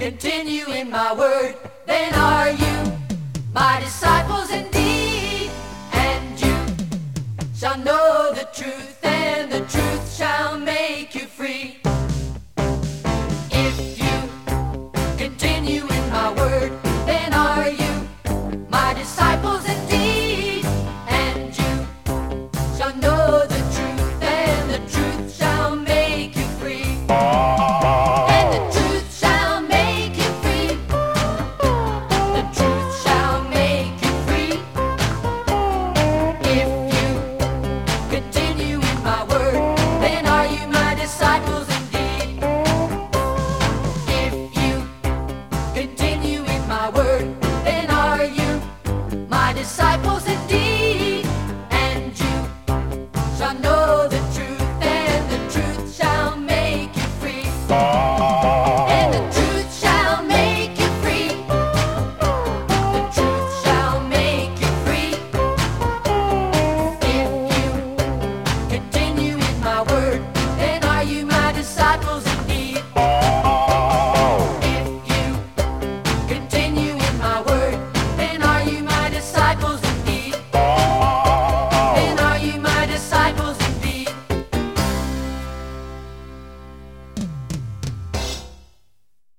continue in my word, then are you my disciples indeed, and you shall know the truth, and the truth shall make you free. If you continue in my word, then are you my disciples indeed, and you shall know the truth, and the truth shall make you free. And the truth shall make you free. The truth shall make you free. If you continue in my word, then are you my disciples indeed. If you continue in my word, then are you my disciples indeed, and you shall know the truth, and the truth shall make you free.